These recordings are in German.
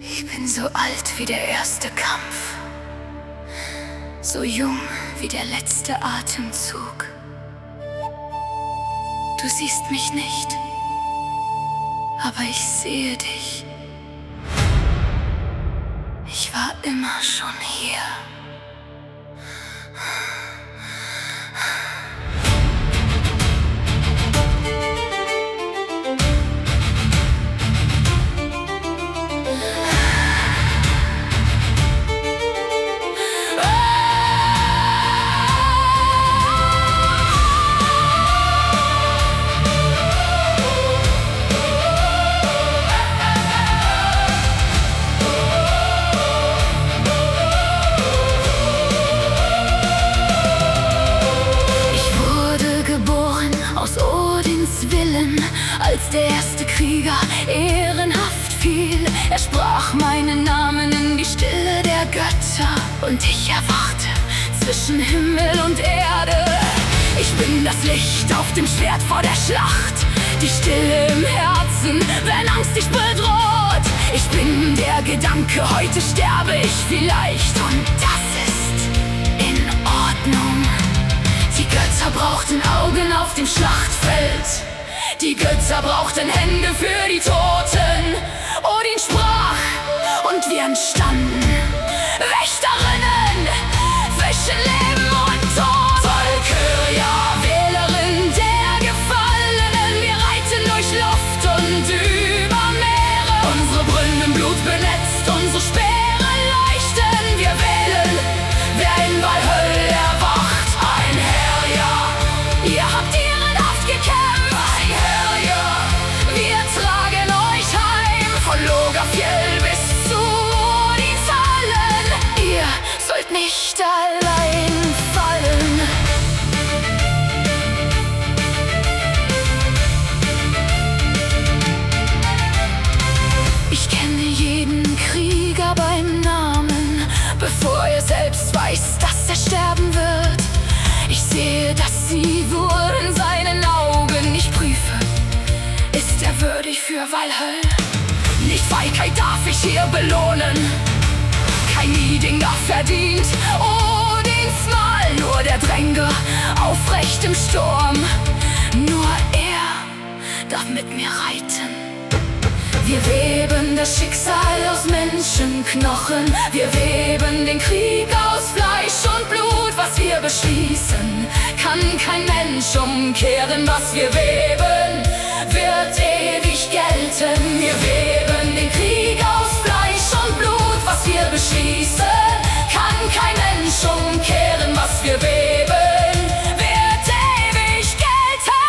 Ich bin so alt wie der erste Kampf, so jung wie der letzte Atemzug. Du siehst mich nicht, aber ich sehe dich. Ich war immer schon hier. Aus Odins Willen, als der erste Krieger ehrenhaft fiel. Er sprach meinen Namen in die Stille der Götter und ich erwachte zwischen Himmel und Erde. Ich bin das Licht auf dem Schwert vor der Schlacht, die Stille im Herzen, wenn Angst dich bedroht. Ich bin der Gedanke, heute sterbe ich vielleicht, und das ist in Ordnung. Die Götter brauchten Augen auf dem Schlachtfeld, die Götter brauchten Hände für die Toten. Odin sprach und wir entstanden, Wächterinnen zwischen Leben und Tod. Valkyria, Wählerin der Gefallenen, wir reiten durch Luft und über Meere. Unsere Brünnen blutbenetzt, unsere Speere leuchten. Wir wählen, wer in Valhalla erwacht. Ein Herr, ja, ihr habt ehrenhaft gekämpft. Ein Herr, ja, wir tragen euch heim. Von Logafjell bis zu Odins Hallen. Ihr sollt nicht allein fallen. Ich kenne jeden Krieger beim Namen, bevor er selbst weiß, dass er sterben wird. Ich sehe das Sivur in seinen Augen. Ich prüfe, ist er würdig für Valhalla? Nicht Feigheit darf ich hier belohnen, kein Miedinger verdient Odins Mal. Nur der Dränger aufrecht im Sturm, nur er darf mit mir reiten. Wir weben das Schicksal aus Menschenknochen, wir weben den Krieg aus Fleisch und Blut. Was wir beschließen, kann kein Mensch umkehren. Was wir weben, wird ewig gelten. Wir weben den Krieg aus Fleisch und Blut. Was wir beschließen, kann kein Mensch umkehren. Was wir weben, wird ewig gelten.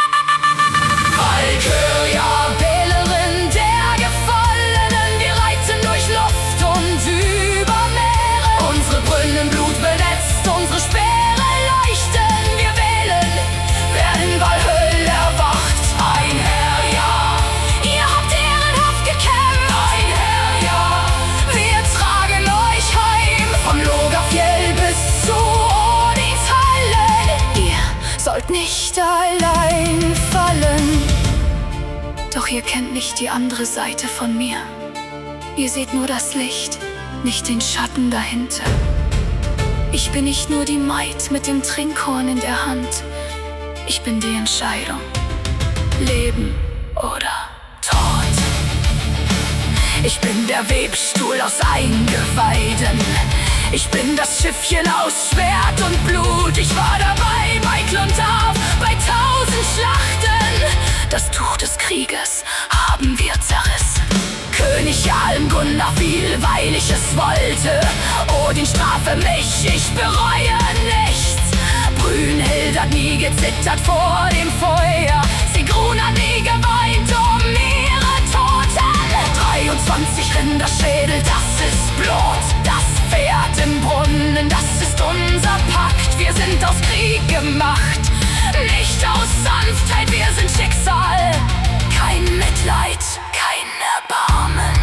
Valkyria, Wählerin der Gefallenen, wir reiten durch Luft und über Meere. Unsere Brünnen blutbenetzt, unsere Speere leuchten. Wir wählen, wer in Valhalla erwacht. Ein Herr, ja, ihr habt ehrenhaft gekämpft. Ein Herr, ja, wir tragen euch heim. Von Logafjell bis zu Odins Hallen. Ihr sollt nicht allein fallen. Doch ihr kennt nicht die andere Seite von mir. Ihr seht nur das Licht, nicht den Schatten dahinter. Ich bin nicht nur die Maid mit dem Trinkhorn in der Hand. Ich bin die Entscheidung, Leben oder Tod. Ich bin der Webstuhl aus Eingeweiden. Ich bin das Schiffchen aus Schwert und Blut. Ich war dabei bei Kluntav, bei 1000 Schlachten. Das Tuch des Krieges haben wir zerrissen. König Jalmgunnar fiel, weil ich es wollte. Odin strafe mich, ich bereue nichts. Brünnhild hat nie gezittert vor dem Feuer. Sigrun hat nie geweint ihre Toten. 23 Rinderschädel, das ist Blut. Das Pferd im Brunnen, das ist unser Pakt. Wir sind aus Krieg gemacht, nicht aus Sanftheit, wir sind Schicksal. Kein Mitleid, kein Erbarmen.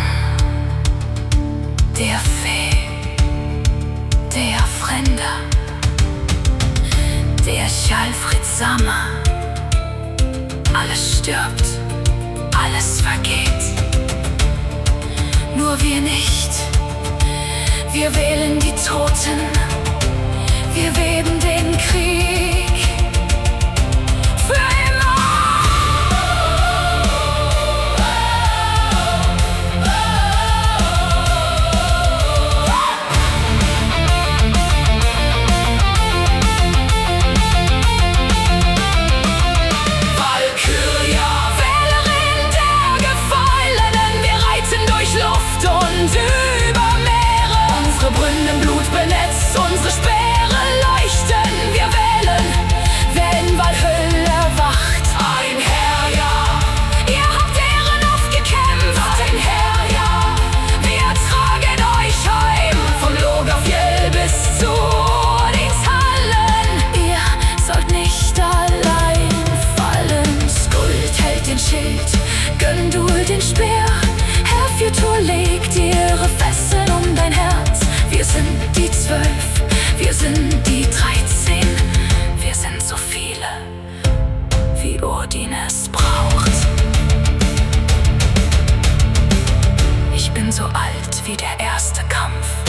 Der Fee, der Fremder, der Skjalfrid-Sama. Alles stirbt, alles vergeht. Nur wir nicht. Wir wählen die Toten, wir weben den Krieg. Für immer. Valkyria, Wählerin der Gefallenen, wir reiten durch Luft und über Meere. Unsere Brünnen blutbenetzt, unsere Speere leuchten. Wir wählen, wenn Valhalla erwacht. Ein Heer, ja, ihr habt ehrenhaft gekämpft. Ein Heer, ja, wir tragen euch heim. Von Logafjell bis zu Odinshalen. Ihr sollt nicht allein fallen. Skuld hält den Schild, Göndul den Speer. Herfjörtur legt ihre Fesseln um dein Herz. Wir sind die 12, wir sind die 13. Wir sind so viele, wie Odin es braucht. Ich bin so alt wie der erste Kampf.